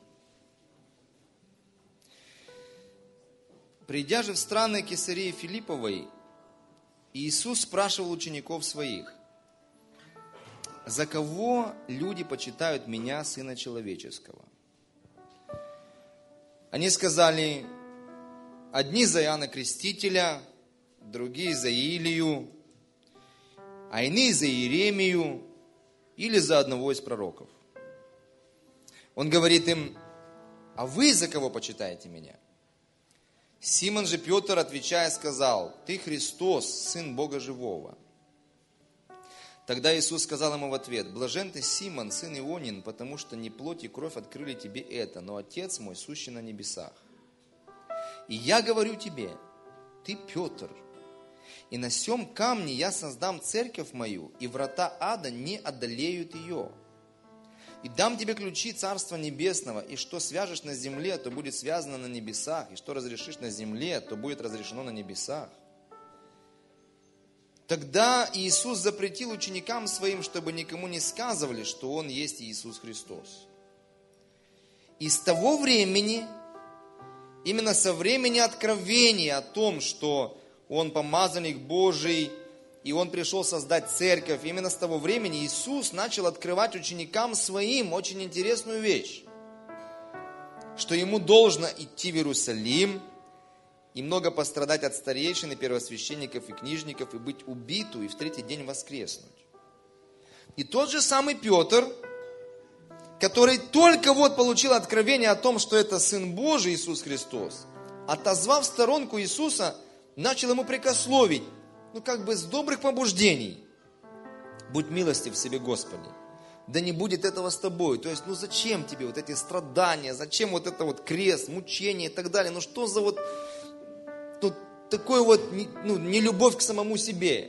Придя же в страны Кесарии Филипповой, Иисус спрашивал учеников своих: «За кого люди почитают меня, Сына Человеческого?» Они сказали: одни за Иоанна Крестителя, другие за Илию, а иные за Иеремию или за одного из пророков. Он говорит им: а вы за кого почитаете меня? Симон же Петр, отвечая, сказал: ты Христос, Сын Бога Живого. Тогда Иисус сказал ему в ответ: блажен ты, Симон, сын Ионин, потому что не плоть и кровь открыли тебе это, но Отец мой, сущий на небесах. И я говорю тебе: ты Петр, и на сем камне я создам церковь мою, и врата ада не одолеют ее. И дам тебе ключи Царства Небесного, и что свяжешь на земле, то будет связано на небесах, и что разрешишь на земле, то будет разрешено на небесах. Тогда Иисус запретил ученикам своим, чтобы никому не сказывали, что Он есть Иисус Христос. И с того времени, именно со времени откровения о том, что Он помазанник Божий, и Он пришел создать церковь, именно с того времени Иисус начал открывать ученикам своим очень интересную вещь, что Ему должно идти в Иерусалим, и много пострадать от старейшин и первосвященников и книжников, и быть убиту, и в третий день воскреснуть. И тот же самый Петр, который только вот получил откровение о том, что это Сын Божий Иисус Христос, отозвав в сторонку Иисуса, начал ему прикословить, ну как бы с добрых побуждений: будь милостив в себе, Господи, да не будет этого с тобой. То есть, ну зачем тебе вот эти страдания, зачем вот это вот крест, мучение и так далее, ну что за вот ну, такое вот, ну, нелюбовь к самому себе.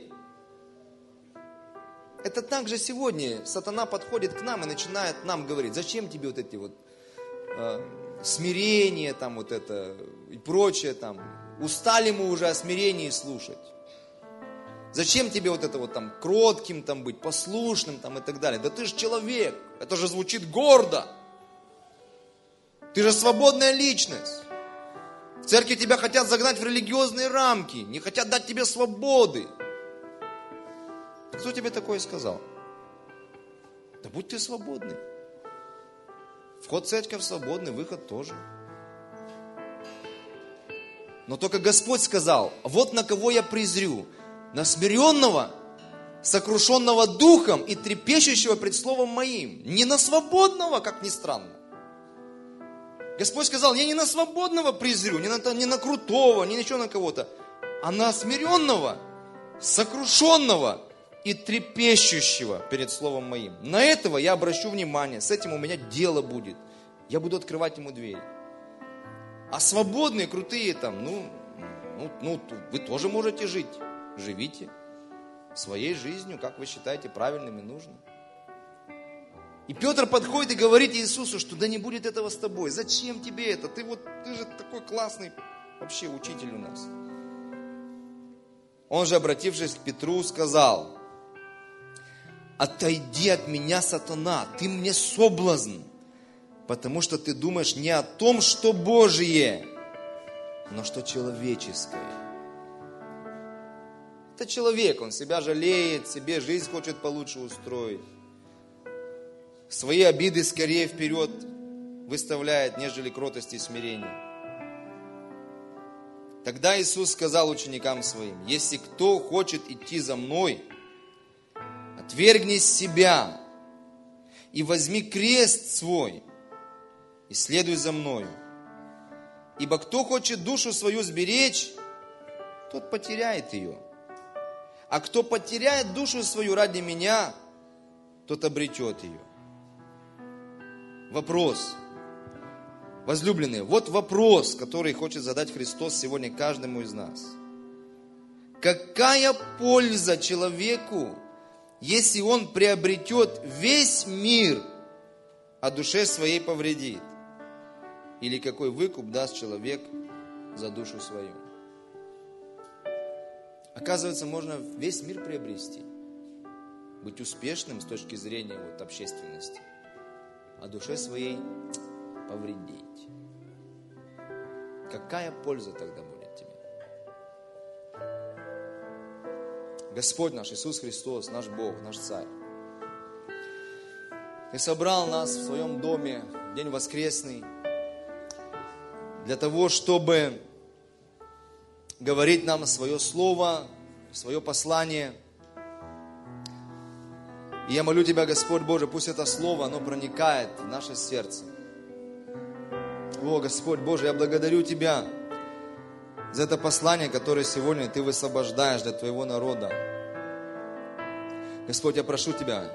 Это также сегодня сатана подходит к нам и начинает нам говорить: зачем тебе вот эти вот э, смирения, там вот это и прочее там, устали мы уже о смирении слушать. Зачем тебе вот это вот там кротким там быть, послушным там и так далее? Да ты же человек, это же звучит гордо. Ты же свободная личность. В церкви тебя хотят загнать в религиозные рамки, не хотят дать тебе свободы. Кто тебе такое сказал? Да будь ты свободный. Вход в церковь свободный, выход тоже. Но только Господь сказал: вот на кого я презрю: на смиренного, сокрушенного духом и трепещущего пред словом моим. Не на свободного, как ни странно. Господь сказал: я не на свободного презрю, не на, не на крутого, не еще на кого-то, а на смиренного, сокрушенного и трепещущего перед словом моим. На этого я обращу внимание, с этим у меня дело будет. Я буду открывать ему дверь. А свободные, крутые там, ну, ну, ну вы тоже можете жить. Живите своей жизнью, как вы считаете правильным и нужным. И Петр подходит и говорит Иисусу, что да не будет этого с тобой. Зачем тебе это? Ты вот, ты же такой классный вообще учитель у нас. Он же, обратившись к Петру, сказал: отойди от меня, сатана, ты мне соблазн, потому что ты думаешь не о том, что Божие, но что человеческое. Это человек, он себя жалеет, себе жизнь хочет получше устроить. Свои обиды скорее вперед выставляет, нежели кротость и смирение. Тогда Иисус сказал ученикам своим: если кто хочет идти за мной, отвергни себя и возьми крест свой и следуй за мною. Ибо кто хочет душу свою сберечь, тот потеряет ее. А кто потеряет душу свою ради меня, тот обретет ее. Вопрос. Возлюбленные, вот вопрос, который хочет задать Христос сегодня каждому из нас. Какая польза человеку, если он приобретет весь мир, а душе своей повредит? Или какой выкуп даст человек за душу свою? Оказывается, можно весь мир приобрести, быть успешным с точки зрения вот, общественности, а душе своей повредить. Какая польза тогда будет тебе? Господь наш Иисус Христос, наш Бог, наш Царь, Ты собрал нас в своем доме в день воскресный для того, чтобы говорить нам свое слово, свое послание. И я молю Тебя, Господь Божий, пусть это слово, оно проникает в наше сердце. О, Господь Божий, я благодарю Тебя за это послание, которое сегодня Ты высвобождаешь для Твоего народа. Господь, я прошу Тебя,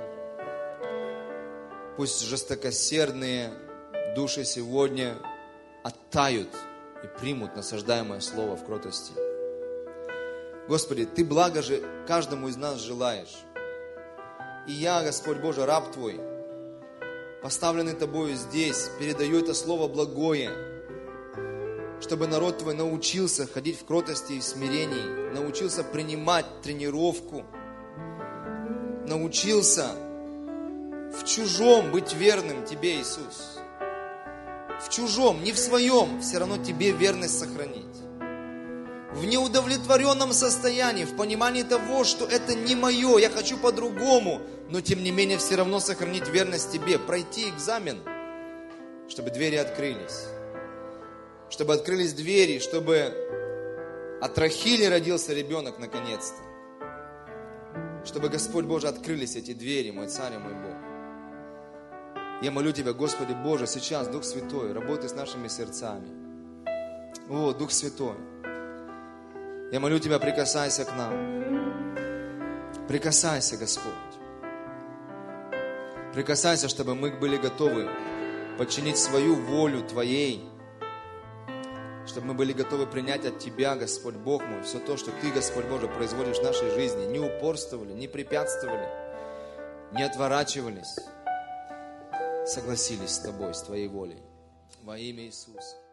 пусть жестокосердные души сегодня оттают и примут насаждаемое слово в кротости. Господи, Ты благо же каждому из нас желаешь. И я, Господь Божий, раб Твой, поставленный Тобою здесь, передаю это слово благое, чтобы народ Твой научился ходить в кротости и в смирении, научился принимать тренировку, научился в чужом быть верным Тебе, Иисус. В чужом, не в своем, все равно Тебе верность сохранить. В неудовлетворенном состоянии, в понимании того, что это не мое, я хочу по-другому, но тем не менее все равно сохранить верность Тебе, пройти экзамен, чтобы двери открылись. Чтобы открылись двери, чтобы от Рахили родился ребенок наконец-то. Чтобы, Господь Божий, открылись эти двери, мой Царь и мой Бог. Я молю Тебя, Господи Боже, сейчас, Дух Святой, работай с нашими сердцами. О, Дух Святой, я молю Тебя, прикасайся к нам. Прикасайся, Господь. Прикасайся, чтобы мы были готовы подчинить свою волю Твоей, чтобы мы были готовы принять от Тебя, Господь Бог мой, все то, что Ты, Господь Божий, производишь в нашей жизни. Не упорствовали, не препятствовали, не отворачивались, согласились с Тобой, с Твоей волей. Во имя Иисуса.